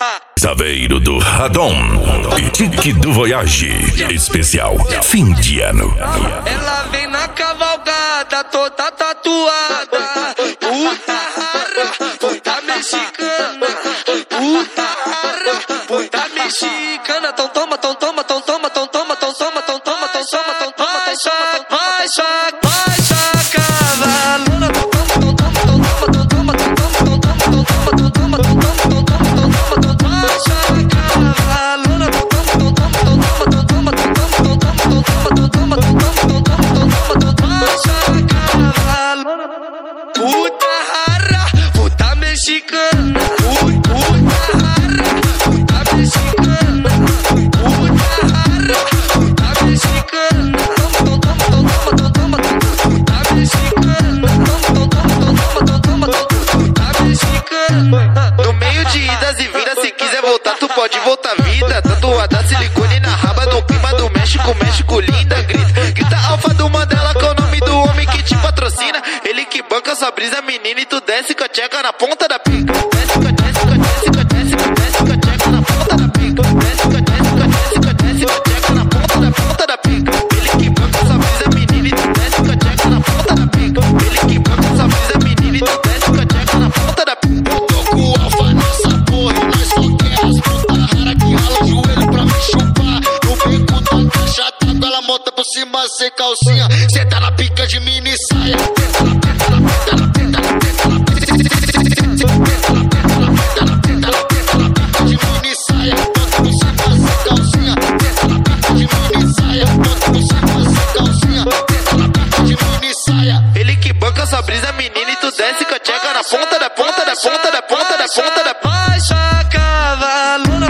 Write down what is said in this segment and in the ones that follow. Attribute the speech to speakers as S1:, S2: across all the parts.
S1: Saveiro do Radom e Tique do Voyage. Especial fim de ano.
S2: Ela vem na cavalgada, toda tatuada. Puta rara, puta mexicana. Puta rara, puta mexicana. Tão toma, tão toma, tão toma, tão toma, tão toma, tão toma, tão toma, tão toma, cavalona. Tão toma, tão toma, tão toma, tão toma, tão toma, tão toma, tão toma, tão toma, tão toma, tão toma, tão toma, cavalona. Tão toma, tão toma, tão toma, tão toma, tão toma, tão toma, tão toma, tão toma, tão toma, cavalona. Puta rara, puta mexicana. Puta rara, puta mexicana. Puta rara, puta mexicana. Tão toma, tão toma, tão toma, puta mexicana. Tão toma, tão toma, puta mexicana. No meio de idas e vindas, se quiser voltar, tu pode voltar vida. Tatuada silicone na raba, no clima do México, México linda. Grita Alfa do Mandela, que é o nome do homem que te patrocina. Ele que banca sua brisa, menina, e tu desce com a tcheca na ponta da pica. Desce com a tcheca na ponta da pica. Desce com a tcheca na ponta da pica. Ele que banca sua brisa, menina, e tu desce com a tcheca na ponta da pica. Ele que banca sua brisa, menina, e tu desce com a tcheca na ponta da pica. Eu tô com o Alfa nessa porra e nós só quer as putas raras que rala o joelho pra me chupar. No bico da caixa d'água, ela monta por cima sem calcinha. Cê tá na pica de mini saia. Ele que banca sua brisa, menina, e tu desce com a tcheca na ponta da ponta da ponta da ponta da ponta da baixa cavalona.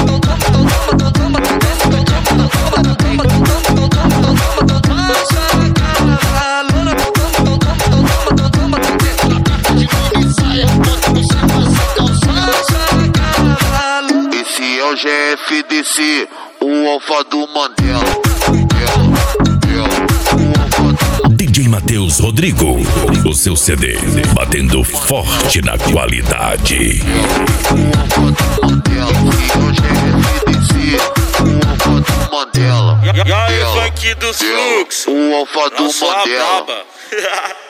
S2: Esse é o GFDC, o Alfa do Mandela.
S1: DJ Matheus Rodrigo, o seu CD batendo forte na qualidade.
S3: E aí, funk dos fluxos,
S2: o Alfa do Mandela.